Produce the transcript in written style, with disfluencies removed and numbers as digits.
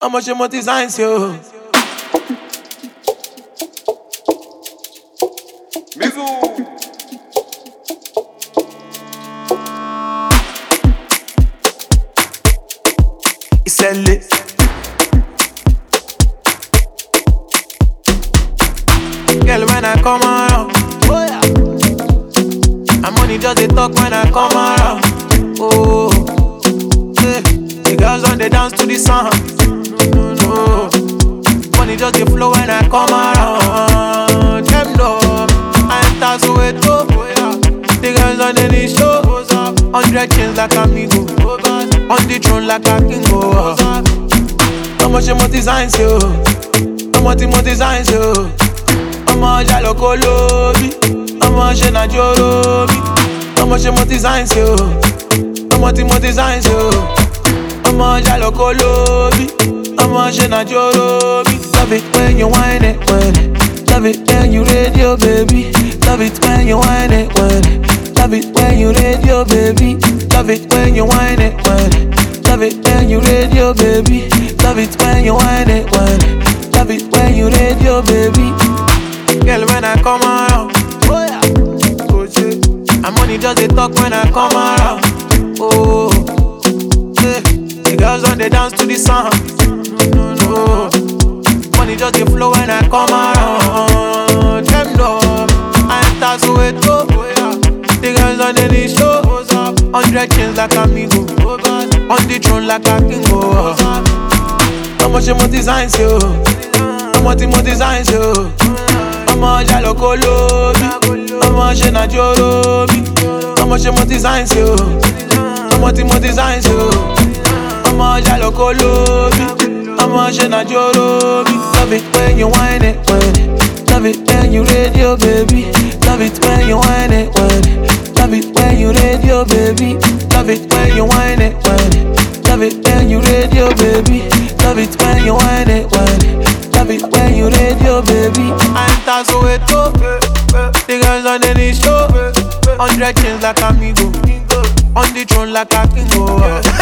I'ma show my designs, yo. Mizu. It's a lit. Girl, when I come around, oh yeah. I'm money just they talk when I come around. Oh, yeah. The girls on they dance to the song. No, money just they flow when I come around. Them know I enter so it go. The girls on the show. 100 chains like amigo. On the throne like a king. How much more designs yo? How much more designs yo? I'ma jalo kolobi, I'ma shena jorobi. I'ma shemo designs yo, I'ma timo designs yo. I'ma jalo kolobi, I'ma shena jorobi. Love it when you whine it, love it when you radio, baby. Love it when you whine it, love it when you radio, baby. Love it when you whine it, love it when you radio, baby. Love it when you whine it, love it when you radio, baby. Girl, when I come around, oh yeah, oh yeah. I'm money just they talk when I come around. Oh, yeah. The girls on they dance to the song. No, money just they flow when I come around. Them know I enter so it go. The girls on the show. 100 chains like amigo. On the throne like a king. How much more designs yo? How much more designs yo? I'ma jalo kolobi, I'ma shena jorobi. I'ma show more designs yo, I'ma more designs yo. I'ma jalo kolobi, I'ma shena jorobi. Love it when you whine it, love it when you radio, baby. Love it when you whine it, love it when you radio, baby. Love it when you whine it, love it when you radio, baby. Love it when you whine it, love it when you radio, baby. I enter so it go. The girls on the show. 100 chains like amigo. On the throne like a king.